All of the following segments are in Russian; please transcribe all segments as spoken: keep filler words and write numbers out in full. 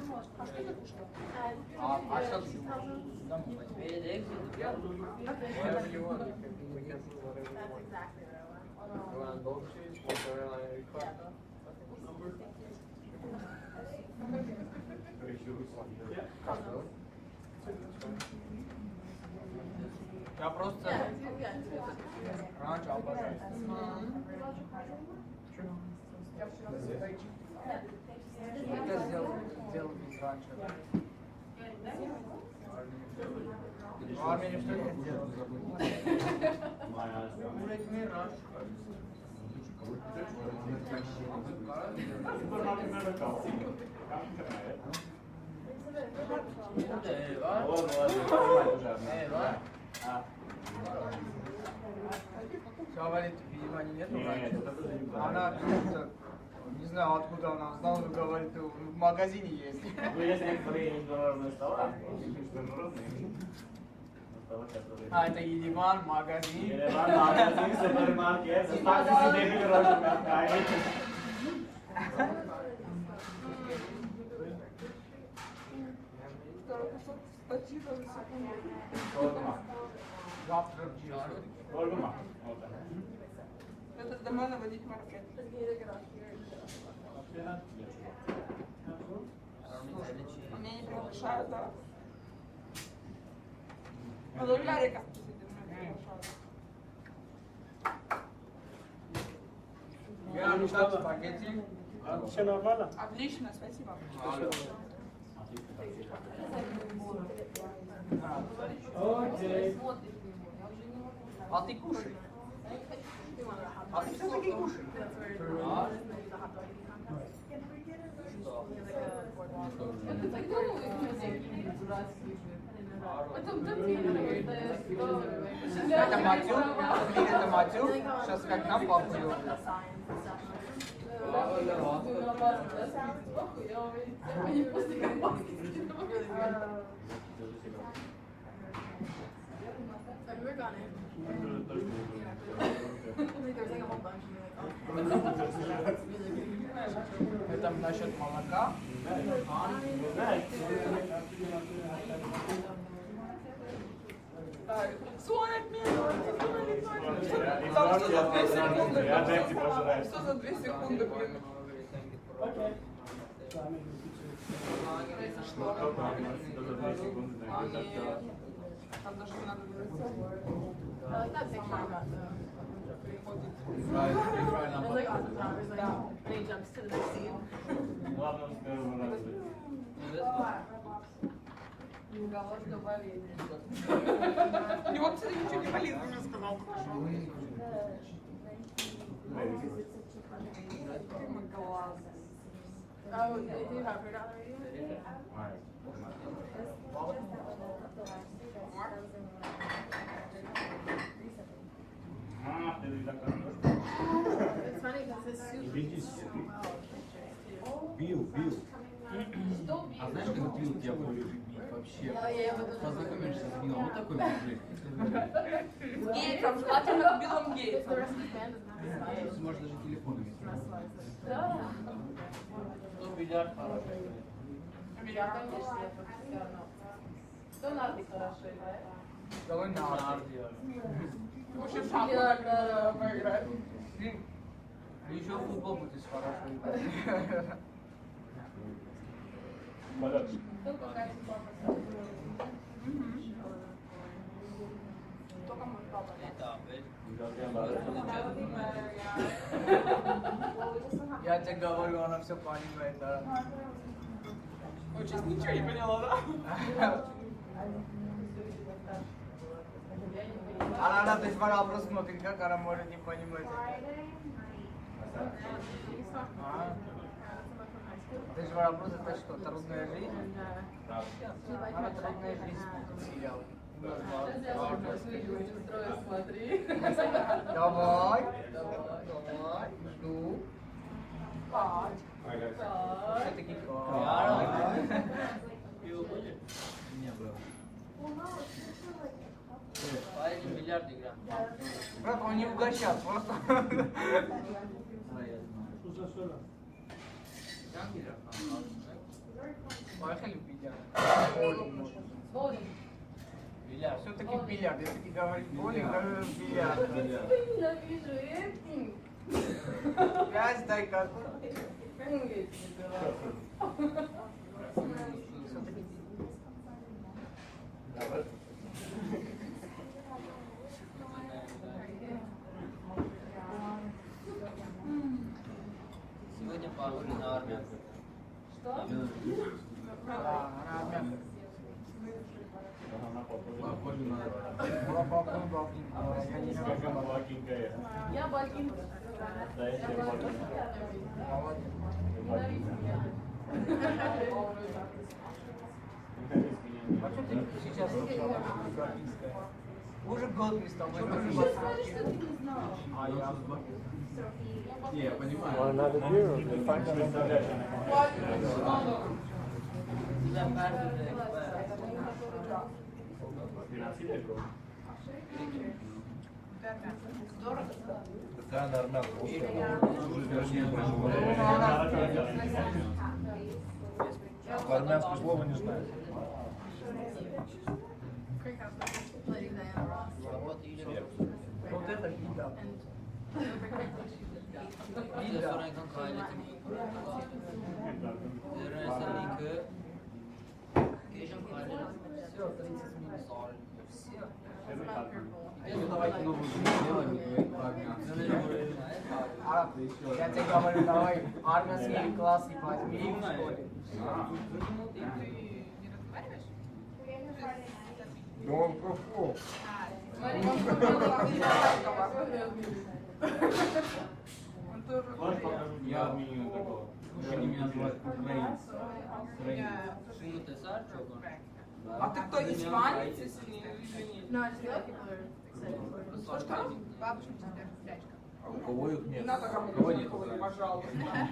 А что за пушка? А, а что ты? Я просто раньше обожаю. Это сделал, сделал без раньше. В армии что я сделал? Все, говорит, видимо, нету. Она как-то, не знаю, откуда она знала, но говорит, в магазине есть. Ну, есть некоторые международные слова, международные. А, это Ереван, магазин. Ереван, магазин, супермаркет, заставьте себе пирожные отправить. Спасибо за секунду. Торгума. Завтра в Джио. Торгума. Вот так. Это до мене водить маркет. Меня не приглашают, да. А до Ларика Я нужна спагетти. Все нормально? Отлично, спасибо. Окей. А ты кушай. А ты все-таки кушай. А? Это матюк, это матюк. Сейчас как нам попьем. Это насчет молока. Звонит мне, звонит, звонит. Там что за две секунды? Я дайте пожрать. Что за две секунды, блин? Окей. Произошло. Они... Там даже не надо говорить. Главное, с первого раза. Голодно болезнь. У него, кстати, ничего не болит, он мне сказал. Oh, they do have it on the radio? А, ты так It's funny because his soup Видите? is so well. Бил, бил. А знаешь, как бил я полюбил вообще? Познакомишься с Биллом, вот такой мужик. С Гейтсом, желательно с Биллом Гейтсом. The rest of the band is not as Ты можешь даже телефоном. nice. Ну, бильярд хороший. Американец. Кто нарты хорошо играет? Давай на арт. Вообще в шахматы поиграть. Еще в футбол будешь хорошо играть. Подожди. Кто какая ситуация? Только мой папа. Я тебе говорю, она все понимает, да. Ой, сейчас ничего не поняла, да? Она на этот вопрос смотрит, как она может не понимать. А? Ты же вопрос, это что, трудная жизнь? Она трудная жизнь, сериал. Смотри. Давай, давай, жду. Пать. Все-таки Не было. парень миллиард игра. Брат, он не угощал, просто. Что за соля? Джангиров. Поехали в бильярд. Боулинг. Бильярд. Все-таки бильярд. Если ты говоришь боулинг, говорю бильярд. Ненавижу этим. Пять дай как. Сегодня похоже на армию. Что? Да, армян. Похоже на Была папа, бабка. Я не знаю. Как Балакинка. Я богиня. Да, я тебе Балакинка. Ненавижу меня. А что ты сейчас бакинская? Уже год мы с тобой. Ты же скажешь, что ты не знал. А я Не, я понимаю. Well, another beer, they find out. Какая она армянка? По-армянски слова не знаю. вот это видно. Bir de sonra kanka ailetim. Öğrenci ki Asian ailetim. Все, тридцать минут. Все. Ну давайте новую жизнь сделаем и говорить по-армянски. А, я тебе говорю, давай армянский класс и возьми в школе. Ты не разговариваешь? Ну он профу. Смотри, он купил Кирилловского. Он тоже Можешь купил. показать Я меню такого? Они меня называют украинец. Я Ну ты сар, чё? А ты кто, испанец, если не извини? No, I just feel like people are excited for it. Что, что? Бабушка тебе спячка. А у кого их Не нет? надо У кого говорить, нет, Николай, да. пожалуйста.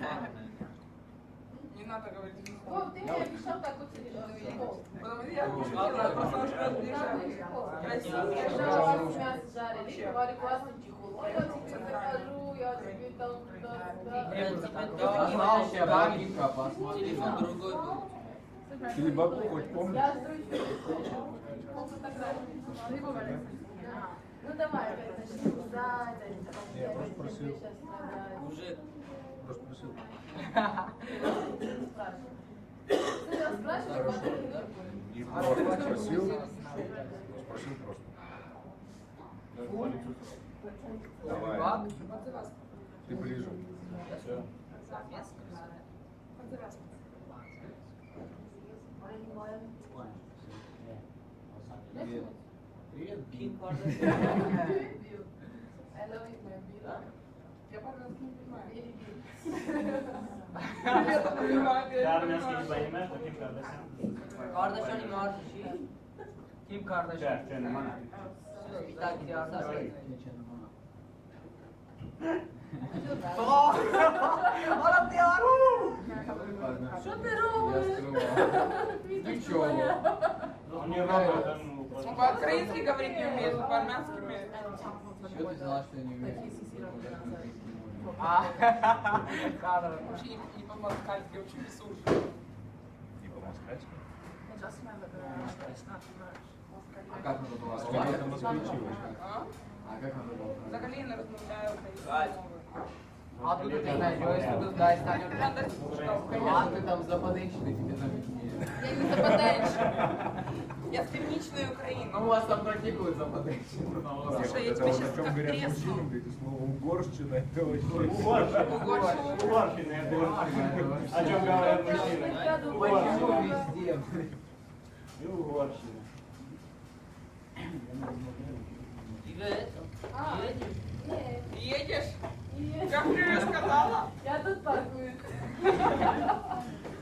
Не надо говорить. Вов, ты мне обещал какой-то школу. Потому что я пошутила, просто очень разближаюсь. Красиво. Я же у вас мясо жарили, говорю, классный чехол. Я тебе покажу, я тебе там туда-сюда. Я знал, что я маленькая, посмотри. Телефон другой был. Телебаку хоть помнишь? Я строю. Ну давай, опять начнем сзади. Я просто просил. Сейчас страдаю. Уже Просто просил. Ты нас спрашиваешь, потом Не просто спросил. Спросил просто. Давай. Ты ближе. Привет. Привет, Бин. I love you, my baby. Я по-русски не понимаю. Baby. Я это понимаю, Ты я это армянский не понимаю. понимаешь, то Ким Кардашьян? Kardeşlerim var şey. Kim kardeş? Ча, ча, нормально. Bir tane gidiyor. Она ты ору! Що ти робиш? Ну чё? Он не робот, он Он просто... по-украински говорить не умеет, он по-армянски умеет. Чё ты взяла, что я не умею? А, хорошо. Вообще не, не по-москальски, очень бесуж. Не по-москальски. А как надо было? Скорее это москвичи. А? А как надо было? Взагалі не розмовляю українською мовою. А тут ты найдешь, тут дай станет. Надо читати А ты там западенщины тебе там виднее. Я не западенщина. Я з північної України. Ну у вас там практикуют западенщину. Слушай, я Вот тебе это сейчас вот, о чем говорят тресну. мужчины, говорит, слово угорщина, это очень... Угорщина. Угорщина, я думаю. О чем говорят мужчины? Почему Угорщина. везде? И угорщина. Привет. А, Едешь? ні. Едешь? Ні. Как ты мне сказала? Я тут паркуюсь.